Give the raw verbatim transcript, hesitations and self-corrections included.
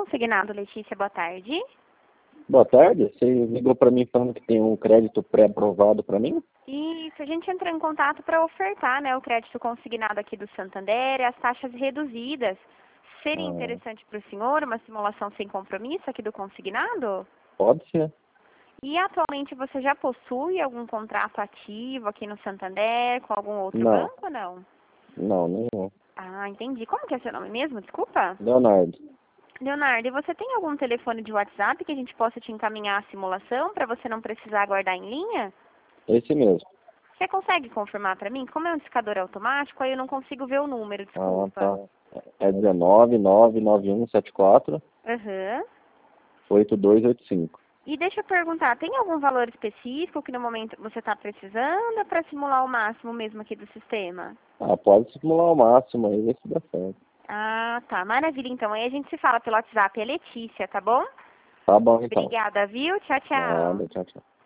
Consignado, Letícia, boa tarde. Boa tarde, você ligou para mim falando que tem um crédito pré-aprovado para mim? Isso, a gente entrou em contato para ofertar, né, o crédito consignado aqui do Santander e as taxas reduzidas. Seria Ah, interessante para o senhor uma simulação sem compromisso aqui do consignado? pode ser. E atualmente você já possui algum contrato ativo aqui no Santander com algum outro Não, banco ou não? não, nenhum. Ah, entendi. Como que é seu nome mesmo? Desculpa. Leonardo, Leonardo, e você tem algum telefone de WhatsApp que a gente possa te encaminhar a simulação para você não precisar aguardar em linha? esse mesmo. Você consegue confirmar para mim? Como é um discador automático, aí eu não consigo ver o número, Ah, desculpa. tá. É dezenove, nove nove um sete quatro, Aham. oito dois oito cinco. E deixa eu perguntar, tem algum valor específico que no momento você está precisando para simular o máximo mesmo aqui do sistema? Ah, pode simular ao máximo aí, ver se dá certo. Ah, tá. Maravilha, então. Aí a gente se fala pelo WhatsApp. É Letícia, tá bom? Tá bom então. Obrigada, viu? Tchau, tchau. Nada, tchau, tchau.